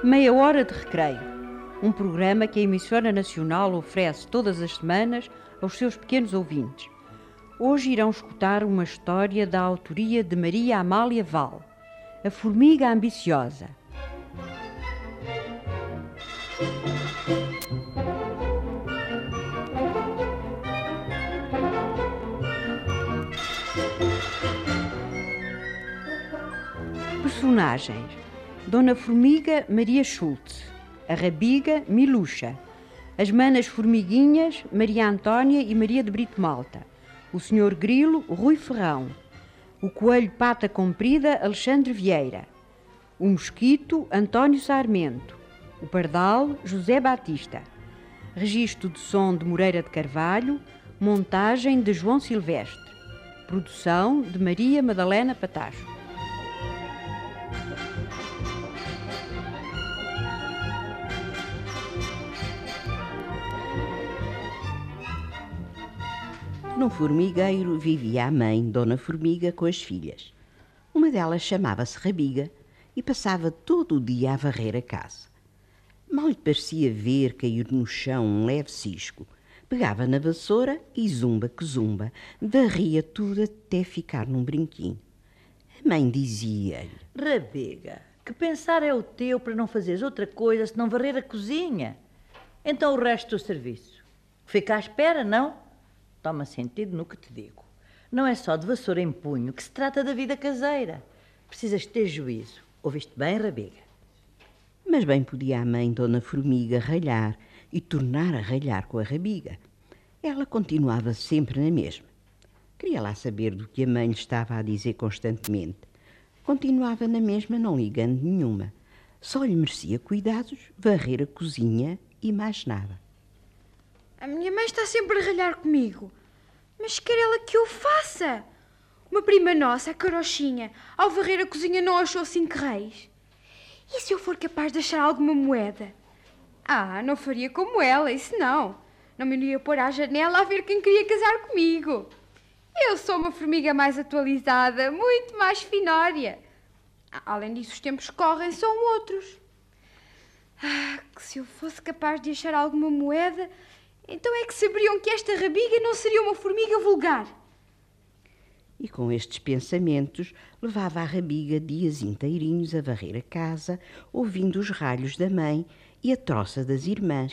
Meia hora de recreio. Um programa que a emissora nacional oferece todas as semanas aos seus pequenos ouvintes. Hoje irão escutar uma história da autoria de Maria Amália Val, A Formiga Ambiciosa. Personagens: Dona Formiga, Maria Schultz; a Rabiga, Milucha; as Manas Formiguinhas, Maria Antónia e Maria de Brito Malta; o Senhor Grilo, Rui Ferrão; o Coelho Pata Comprida, Alexandre Vieira; o Mosquito, António Sarmento; o Pardal, José Batista; registro de som de Moreira de Carvalho; montagem de João Silvestre; produção de Maria Madalena Patacho. Num formigueiro vivia a mãe, Dona Formiga, com as filhas. Uma delas chamava-se Rabiga e passava todo o dia a varrer a casa. Mal lhe parecia ver cair no chão um leve cisco. Pegava na vassoura e zumba que zumba, varria tudo até ficar num brinquinho. A mãe dizia-lhe: Rabiga, que pensar é o teu para não fazeres outra coisa senão varrer a cozinha? Então o resto do serviço? Fica à espera, não? Toma sentido no que te digo. Não é só de vassoura em punho que se trata da vida caseira. Precisas ter juízo. Ouviste bem, Rabiga? Mas bem podia a mãe, Dona Formiga, ralhar e tornar a ralhar com a Rabiga. Ela continuava sempre na mesma. Queria lá saber do que a mãe lhe estava a dizer constantemente. Continuava na mesma, não ligando nenhuma. Só lhe merecia cuidados, varrer a cozinha e mais nada. A minha mãe está sempre a ralhar comigo. Mas quer ela que eu faça? Uma prima nossa, a Carochinha, ao varrer a cozinha não achou 5 reis. E se eu for capaz de achar alguma moeda? Não faria como ela, isso não. Não me iria pôr à janela a ver quem queria casar comigo. Eu sou uma formiga mais atualizada, muito mais finória. Além disso, os tempos que correm são outros. Que se eu fosse capaz de achar alguma moeda, então é que saberiam que esta Rabiga não seria uma formiga vulgar. E com estes pensamentos levava a Rabiga dias inteirinhos a varrer a casa, ouvindo os ralhos da mãe e a troça das irmãs.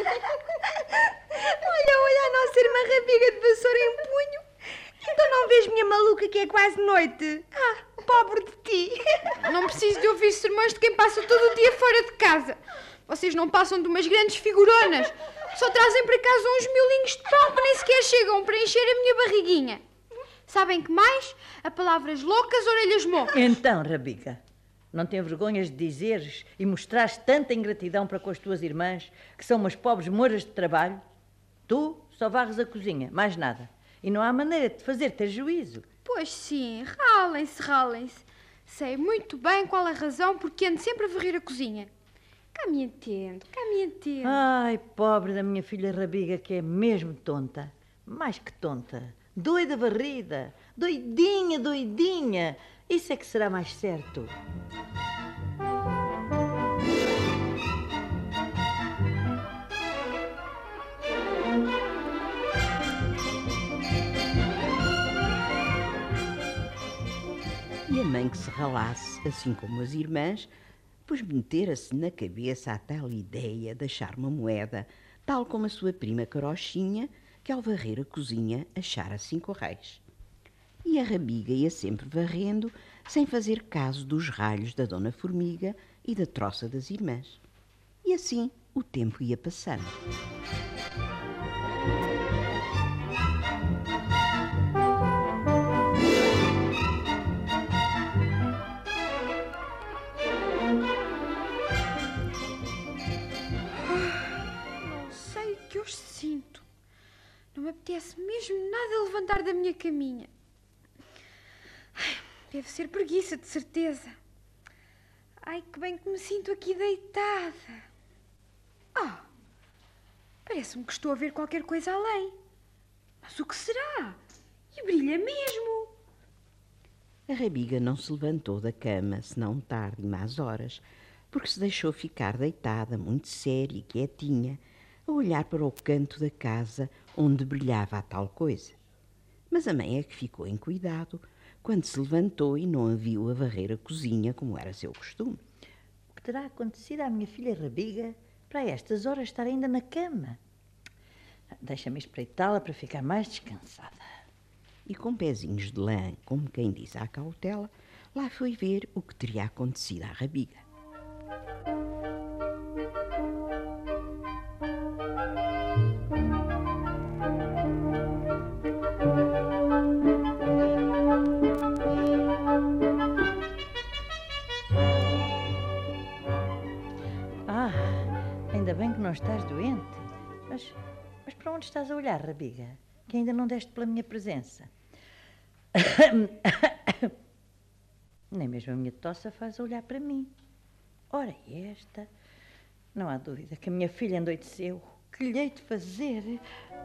Olha a nossa irmã Rabiga de vassoura em punho. Então não vês, minha maluca, que é quase noite? Pobre de ti. Não preciso de ouvir sermões de quem passa todo o dia fora de casa. Vocês não passam de umas grandes figuronas. Só trazem para casa uns miolinhos de pão que nem sequer chegam para encher a minha barriguinha. Sabem que mais? A palavras loucas, orelhas morras. Então, Rabiga, não tem vergonhas de dizeres e mostrares tanta ingratidão para com as tuas irmãs, que são umas pobres moras de trabalho? Tu só varres a cozinha, mais nada. E não há maneira de te fazer ter juízo. Pois sim, ralem-se. Sei muito bem qual a razão porque ando sempre a varrer a cozinha. Cá me entendo. Ai, pobre da minha filha Rabiga, que é mesmo tonta. Mais que tonta. Doida varrida. Doidinha. Isso é que será mais certo. E a mãe que se ralasse, assim como as irmãs, pois metera-se na cabeça a tal ideia de achar uma moeda, tal como a sua prima Carochinha, que ao varrer a cozinha achara 5 reis. E a Rabiga ia sempre varrendo, sem fazer caso dos ralhos da Dona Formiga e da troça das irmãs. E assim o tempo ia passando. Não me apetece mesmo nada levantar da minha caminha. Deve ser preguiça, de certeza. Que bem que me sinto aqui deitada. Parece-me que estou a ver qualquer coisa além. Mas o que será? E brilha mesmo. A Rabiga não se levantou da cama, senão tarde e más horas. porque se deixou ficar deitada, muito séria e quietinha, a olhar para o canto da casa onde brilhava a tal coisa. Mas a mãe é que ficou em cuidado quando se levantou e não a viu a varrer a cozinha como era seu costume. O que terá acontecido à minha filha Rabiga para estas horas estar ainda na cama? Deixa-me espreitá-la para ficar mais descansada. E com pezinhos de lã, como quem diz à cautela, lá foi ver o que teria acontecido à Rabiga. Ainda bem que não estás doente. Mas para onde estás a olhar, Rabiga? Que ainda não deste pela minha presença. Nem mesmo a minha tosse faz olhar para mim. Ora, esta... Não há dúvida que a minha filha endoideceu. Que lhe hei de fazer?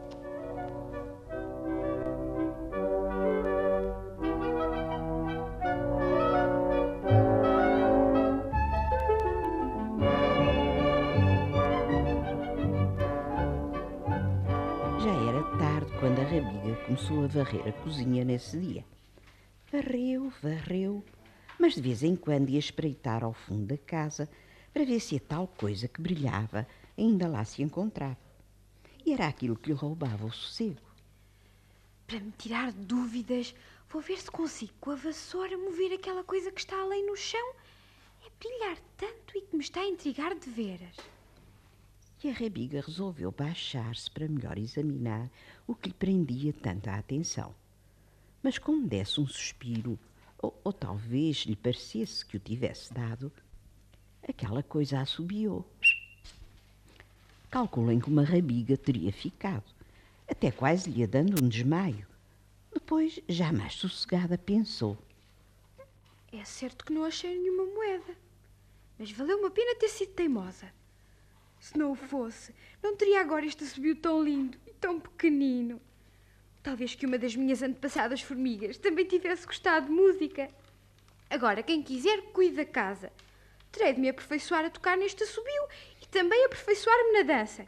Já era tarde quando a Rabiga começou a varrer a cozinha nesse dia. Varreu, mas de vez em quando ia espreitar ao fundo da casa para ver se a tal coisa que brilhava ainda lá se encontrava. E era aquilo que lhe roubava o sossego. Para me tirar dúvidas, vou ver se consigo com a vassoura mover aquela coisa que está ali no chão. É brilhar tanto e que me está a intrigar de veras. E a Rabiga resolveu baixar-se para melhor examinar o que lhe prendia tanto a atenção. Mas como desse um suspiro, ou talvez lhe parecesse que o tivesse dado, aquela coisa assobiou. Calculem que uma Rabiga teria ficado, até quase lhe ia dando um desmaio. Depois, já mais sossegada, pensou. É certo que não achei nenhuma moeda, mas valeu-me a pena ter sido teimosa. Se não o fosse, não teria agora este assobio tão lindo e tão pequenino. Talvez que uma das minhas antepassadas formigas também tivesse gostado de música. Agora, quem quiser, cuide da casa. Terei de me aperfeiçoar a tocar neste assobio e também aperfeiçoar-me na dança.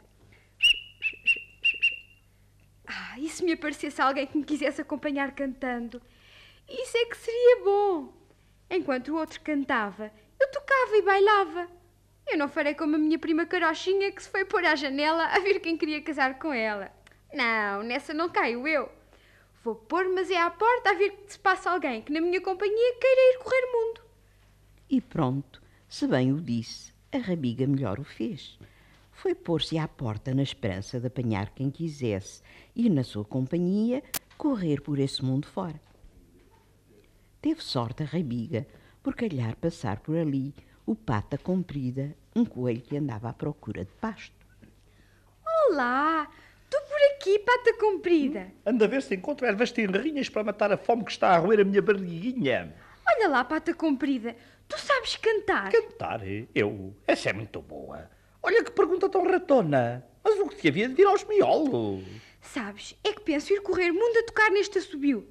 E se me aparecesse alguém que me quisesse acompanhar cantando? Isso é que seria bom. Enquanto o outro cantava, eu tocava e bailava. Eu não farei como a minha prima Carochinha, que se foi pôr à janela a ver quem queria casar com ela. Não, nessa não caio eu. Vou pôr, mas é à porta a ver que se passa alguém que na minha companhia queira ir correr mundo. E pronto, se bem o disse, a Rabiga melhor o fez. Foi pôr-se à porta na esperança de apanhar quem quisesse e, na sua companhia, correr por esse mundo fora. Teve sorte a Rabiga por calhar passar por ali o Pata Comprida, um coelho que andava à procura de pasto. Olá, estou por aqui, Pata Comprida. Anda a ver se encontro ervas tenrinhas para matar a fome que está a roer a minha barriguinha. Olha lá, Pata Comprida, tu sabes cantar? Cantar? Eu? Essa é muito boa. Olha que pergunta tão ratona. Mas o que te havia de vir aos miolos? Sabes, é que penso ir correr mundo a tocar neste assobio.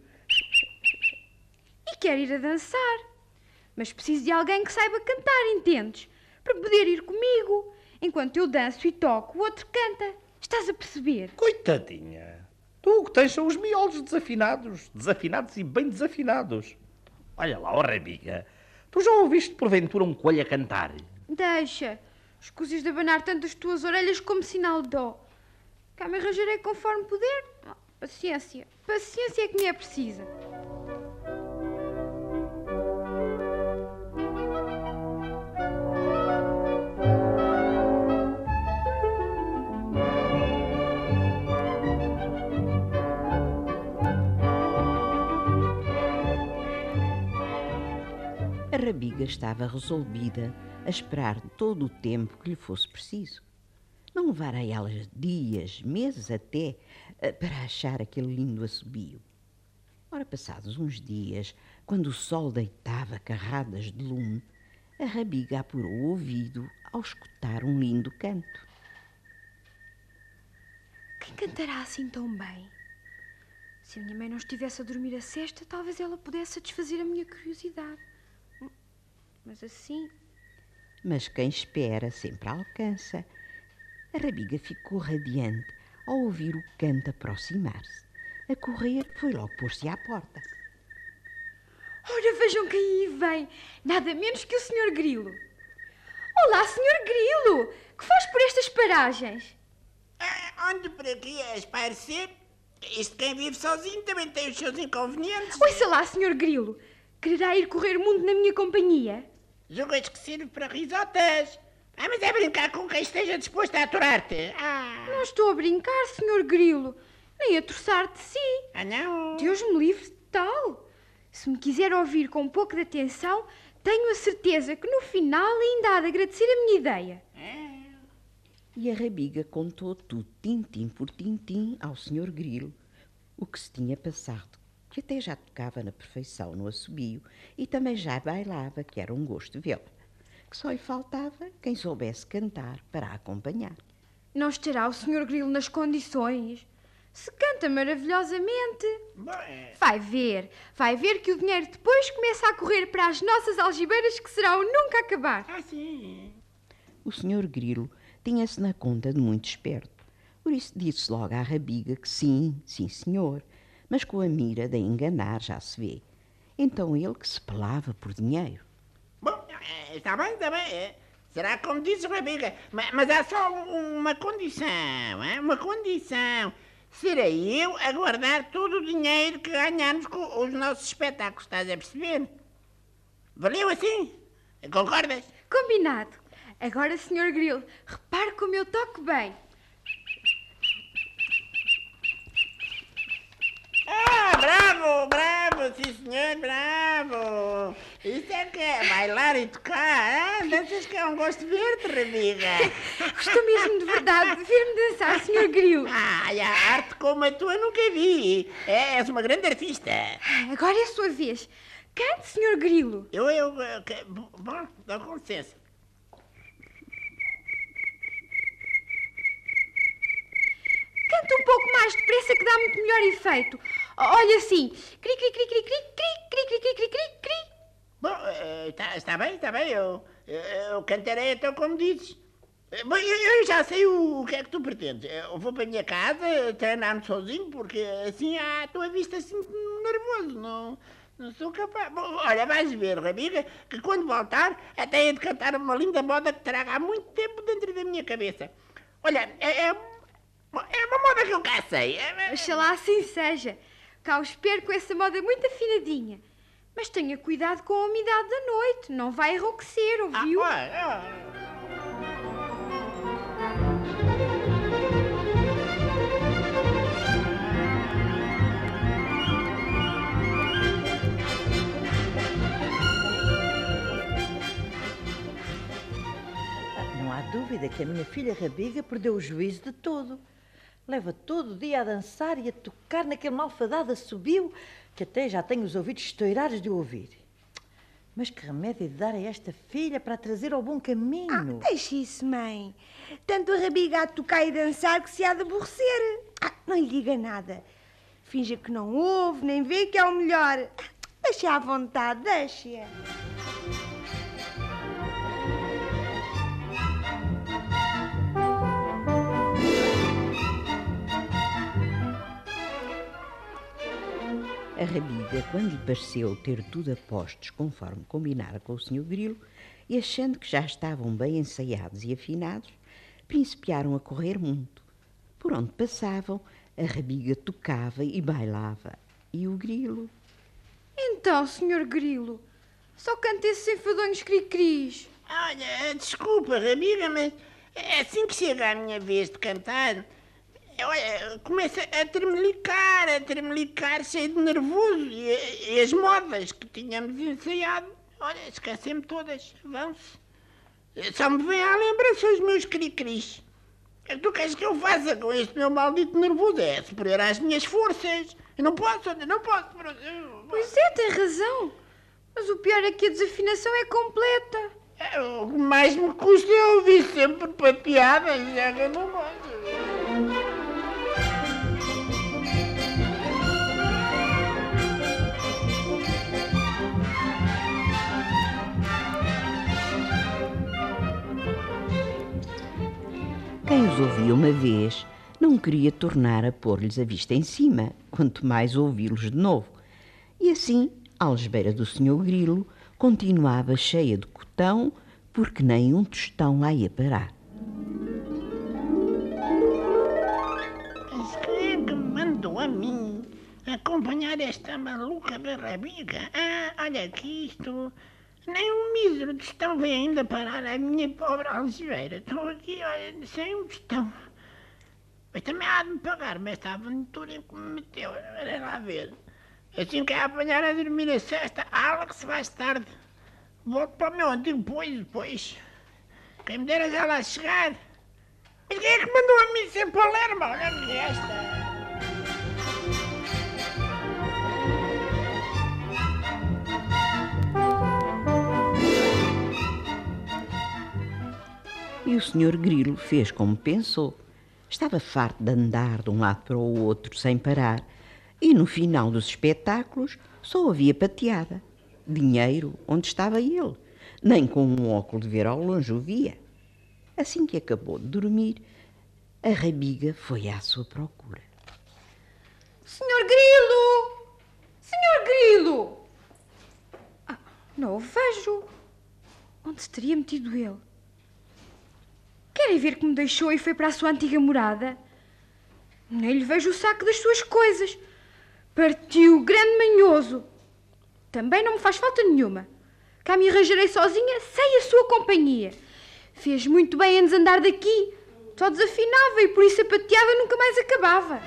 E quero ir a dançar. Mas preciso de alguém que saiba cantar, entendes? Para poder ir comigo. Enquanto eu danço e toco, o outro canta. Estás a perceber? Coitadinha. Tu o que tens são os miolos desafinados. Desafinados e bem desafinados. Olha lá, ó Rabiga. Tu já ouviste porventura um coelho a cantar? Deixa. Escusas de abanar tanto as tuas orelhas como sinal de dó. Cá me arranjarei conforme puder. Paciência. Paciência é que me é precisa. A Rabiga estava resolvida a esperar todo o tempo que lhe fosse preciso. Não levara ela dias, meses até, para achar aquele lindo assobio. Ora, passados uns dias, quando o sol deitava carradas de lume, a Rabiga apurou o ouvido ao escutar um lindo canto. Quem cantará assim tão bem? Se a minha mãe não estivesse a dormir a sesta, talvez ela pudesse satisfazer a minha curiosidade. Mas assim... Mas quem espera sempre alcança. A rabiga ficou radiante ao ouvir o canto aproximar-se. A correr, foi logo pôr-se à porta. Ora, vejam quem aí vem. Nada menos que o Sr. Grilo. Olá, Sr. Grilo. Que faz por estas paragens? Onde por aqui a espairecer? Isto quem vive sozinho também tem os seus inconvenientes. Ouça lá, Sr. Grilo. Quererá ir correr o mundo na minha companhia? Julgas que sirve para risotas? Mas é brincar com quem esteja disposto a aturar-te. Não estou a brincar, Sr. Grilo. Nem a troçar de si. Não? Deus me livre de tal. Se me quiser ouvir com um pouco de atenção, tenho a certeza que no final ainda há de agradecer a minha ideia. E a rabiga contou tudo, tintim por tintim, ao Sr. Grilo, o que se tinha passado, que até já tocava na perfeição no assobio e também já bailava, que era um gosto vê-la, que só lhe faltava quem soubesse cantar para a acompanhar. Não estará o Sr. Grilo nas condições? Se canta maravilhosamente. Vai ver que o dinheiro depois começa a correr para as nossas algibeiras que serão nunca acabar. Sim. O Sr. Grilo tinha-se na conta de muito esperto. Por isso disse logo à rabiga que sim, senhor, mas com a mira de enganar, já se vê. Então ele que se pelava por dinheiro. Bom, está bem. Será como dizes, rabiga. Mas há só uma condição, uma condição. Serei eu a guardar todo o dinheiro que ganharmos com os nossos espetáculos, estás a perceber? Valeu assim? Concordas? Combinado. Agora, Sr. Grilo, repare como eu toco bem. Bravo, sim senhor, bravo. Isso é que é bailar e tocar, danças que é um gosto verde, rabiga. Gostou mesmo de verdade de ver-me dançar, Sr. Grilo. A arte como a tua nunca vi. És uma grande artista. Agora é a sua vez. Cante, Sr. Grilo. Bom, dá com licença. Canta um pouco mais depressa que dá muito melhor efeito. Olha assim. Cri, cri, cri, cri, cri, cri, cri, cri, cri, cri, cri, cri. Bom, está bem. Eu cantarei então como dizes. Bom, eu já sei o que é que tu pretendes. Eu vou para a minha casa treinar-me sozinho, porque assim à tua vista sinto-me nervoso. Não sou capaz. Bom, olha, vais ver, rabiga, que quando voltar até hei de cantar uma linda moda que traga há muito tempo dentro da minha cabeça. Olha, é uma moda que eu cá sei. Oxalá assim seja. Cá eu espero com essa moda muito afinadinha. Mas tenha cuidado com a umidade da noite. Não vai enrouquecer, ouviu? Não há dúvida que a minha filha rabiga perdeu o juízo de todo. Leva todo o dia a dançar e a tocar naquele malfadado assobio que até já tenho os ouvidos estourados de ouvir. Mas que remédio de dar a esta filha para a trazer ao bom caminho? Deixe isso, mãe. Tanto a rabiga a tocar e dançar que se há de aborrecer. Não lhe diga nada. Finja que não ouve, nem vê que é o melhor. Deixe-a à vontade, deixe-a. A rabiga, quando lhe pareceu ter tudo a postos conforme combinara com o Sr. Grilo, e achando que já estavam bem ensaiados e afinados, principiaram a correr muito. Por onde passavam, a rabiga tocava e bailava, e o Grilo... Então, Sr. Grilo, só canta esses enfadonhos cri-cris. Olha, desculpa, rabiga, mas assim que chega a minha vez de cantar... Olha, começa a tremelicar, cheio de nervoso. E as modas que tínhamos ensaiado, olha, esquecem-me todas, vão-se. Só me vêm à lembrança os meus cri-cris. O que tu queres que eu faça com este meu maldito nervoso? É superior às minhas forças. Eu não posso. Pois é, tem razão. Mas o pior é que a desafinação é completa. O que mais me custa é ouvir sempre papeadas, já que eu não gosto. Quem os ouvia uma vez não queria tornar a pôr-lhes a vista em cima, quanto mais ouvi-los de novo. E assim, a algebeira do Senhor Grilo continuava cheia de cotão, porque nem um tostão lá ia parar. Mas quem é que me mandou a mim acompanhar esta maluca da Rabiga? Olha aqui isto. Nem um mísero tostão vem ainda parar a minha pobre algebeira. Estou aqui, olha, sem um tostão. Mas também há de me pagar-me esta aventura em que me meteu. Olha lá ver. Assim que é apanhar a dormir a cesta, ala que se faz tarde. Volto para o meu antigo pois depois. Quem me dera já lá chegar. Mas quem é que mandou a mim ser Palermo? Olha-me esta. E o Senhor Grilo fez como pensou. Estava farto de andar de um lado para o outro sem parar. E no final dos espetáculos só havia pateada. Dinheiro onde estava ele. Nem com um óculo de ver ao longe o via. Assim que acabou de dormir, a Rabiga foi à sua procura. Senhor Grilo! Senhor Grilo! Não o vejo. Onde se teria metido ele? Querem ver que me deixou e foi para a sua antiga morada? Nem lhe vejo o saco das suas coisas. Partiu, grande manhoso. Também não me faz falta nenhuma. Cá me arranjarei sozinha, sem a sua companhia. Fez muito bem em desandar daqui. Só desafinava e por isso a pateada nunca mais acabava.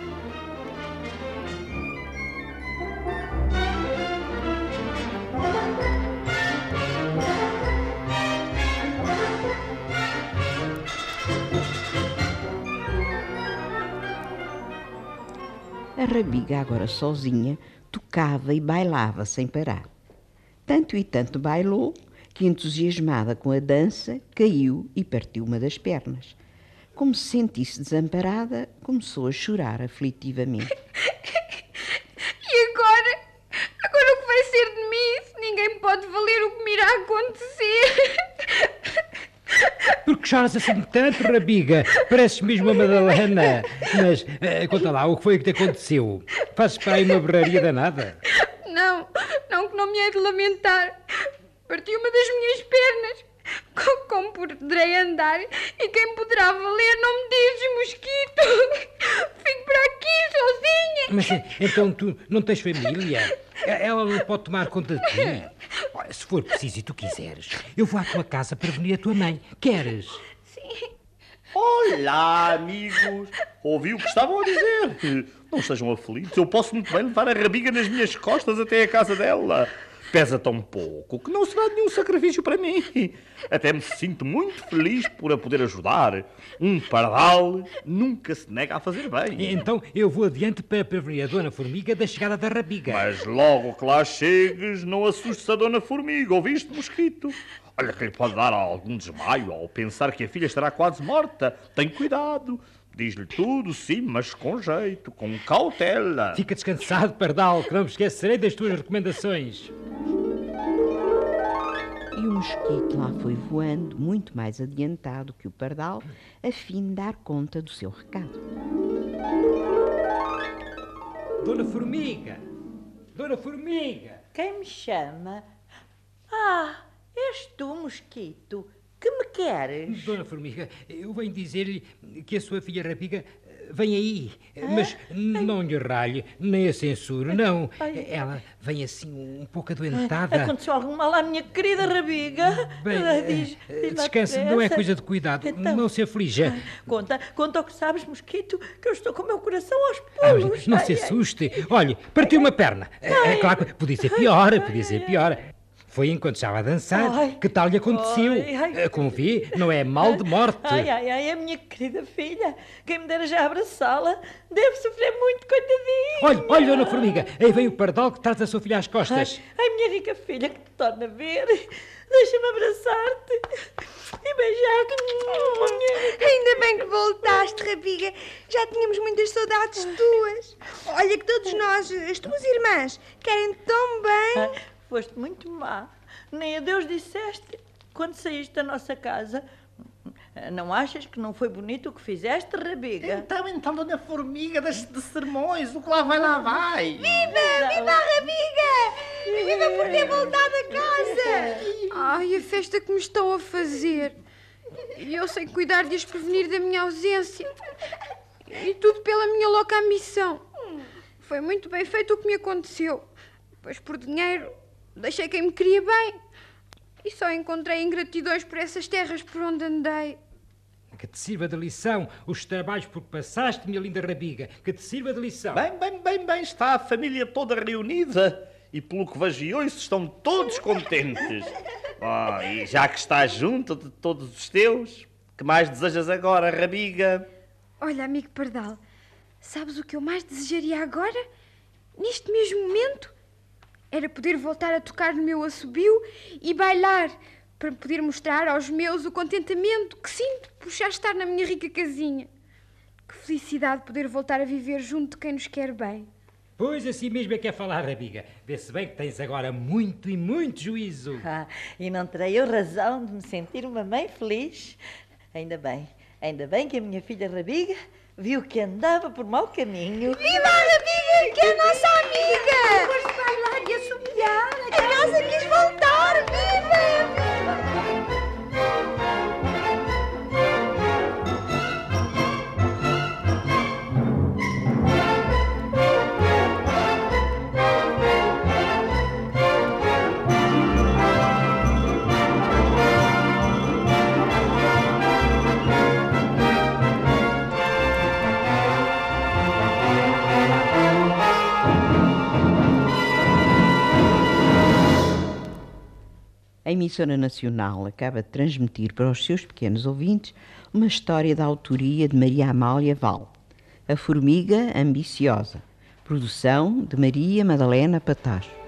A Rabiga, agora sozinha, tocava e bailava sem parar. Tanto e tanto bailou que, entusiasmada com a dança, caiu e partiu uma das pernas. Como se sentisse desamparada, começou a chorar aflitivamente. E agora? Agora o que vai ser de mim se ninguém pode valer o que me irá acontecer? Por que choras assim tanto, Rabiga? Pareces mesmo a Madalena. Mas, conta lá, o que foi que te aconteceu? Fazes para aí uma berraria danada? Não, que não me hei de lamentar. Parti uma das minhas pernas. Como poderei andar e quem poderá valer não me dizes, mosquito. Fico por aqui, sozinha. Mas então tu não tens família? Ela não pode tomar conta de ti? Olha, se for preciso e tu quiseres, eu vou à tua casa para venir a tua mãe. Queres? Sim. Olá, amigos. Ouvi o que estavam a dizer. Não sejam aflitos. Eu posso muito bem levar a Rabiga nas minhas costas até a casa dela. Pesa tão pouco que não será nenhum sacrifício para mim. Até me sinto muito feliz por a poder ajudar. Um pardal nunca se nega a fazer bem. Então eu vou adiante para prevenir a Dona Formiga da chegada da Rabiga. Mas logo que lá chegues, não assustes a Dona Formiga, ouviste, mosquito? Olha que lhe pode dar algum desmaio ao pensar que a filha estará quase morta. Tem cuidado. Diz-lhe tudo, sim, mas com jeito, com cautela. Fica descansado, pardal, que não me esquecerei das tuas recomendações. E o mosquito lá foi voando, muito mais adiantado que o pardal, a fim de dar conta do seu recado. Dona Formiga! Dona Formiga! Quem me chama? Ah, és tu, mosquito. Que me queres? Dona Formiga, eu venho dizer-lhe que a sua filha Rabiga vem aí, mas não lhe ralhe, nem a censure, não. Ela vem assim um pouco adoentada. Aconteceu algum mal à minha querida Rabiga? Bem, Diz descanse, não é coisa de cuidado, então, não se aflija. Conta o que sabes, mosquito, que eu estou com o meu coração aos pulos. Não se assuste. Olhe, partiu uma perna. É claro que podia ser pior. Foi enquanto estava a dançar. Que tal lhe aconteceu? Como vê, não é mal de morte. A minha querida filha. Quem me dera já abraçá-la. Deve sofrer muito, coitadinha. Olha, Dona Formiga, aí vem o pardal que traz a sua filha às costas. Ai, minha rica filha, que te torna a ver. Deixa-me abraçar-te e beijar-te. Ainda bem que voltaste, Rabiga. Já tínhamos muitas saudades tuas. Olha que todos nós, as tuas irmãs, querem tão bem. Foste muito má. Nem adeus disseste quando saíste da nossa casa. Não achas que não foi bonito o que fizeste, Rabiga? Então, Dona Formiga, deixe de sermões. O que lá vai. Viva a Rabiga! Viva por ter voltado a casa! Ai, a festa que me estão a fazer. E eu sei cuidar de as prevenir da minha ausência. E tudo pela minha louca ambição. Foi muito bem feito o que me aconteceu. Pois por dinheiro deixei quem me queria bem. E só encontrei ingratidões por essas terras por onde andei. Que te sirva de lição os trabalhos por que passaste, minha linda Rabiga. Que te sirva de lição. Bem, está a família toda reunida. E pelo que vejo e ouço, estão todos contentes. E já que estás junto de todos os teus, que mais desejas agora, Rabiga? Olha, amigo Pardal, sabes o que eu mais desejaria agora? Neste mesmo momento? Era poder voltar a tocar no meu assobio e bailar, para poder mostrar aos meus o contentamento que sinto por já estar na minha rica casinha. Que felicidade poder voltar a viver junto de quem nos quer bem. Pois assim mesmo é que é falar, Rabiga. Vê-se bem que tens agora muito e muito juízo. E não terei eu razão de me sentir uma mãe feliz. Ainda bem que a minha filha Rabiga viu que andava por mau caminho. Viva a Rabiga, que é a nossa amiga! Depois de bailar e assobiar, a casa quis voltar! Viva! A emissora nacional acaba de transmitir para os seus pequenos ouvintes uma história da autoria de Maria Amália Val, A Formiga Ambiciosa, produção de Maria Madalena Patacho.